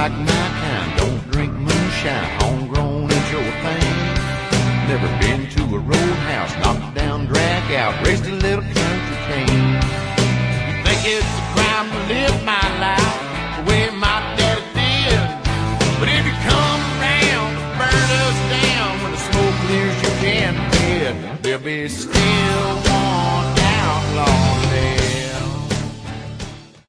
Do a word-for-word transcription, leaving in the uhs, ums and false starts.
like my kind. Don't drink moonshine, homegrown is your thing. Never been to a roadhouse, knocked down, drag out, raised a little country cane. You think it's a crime to live my life the way my daddy did? But if you come around, burn us down when the smoke clears your can bed, there'll be still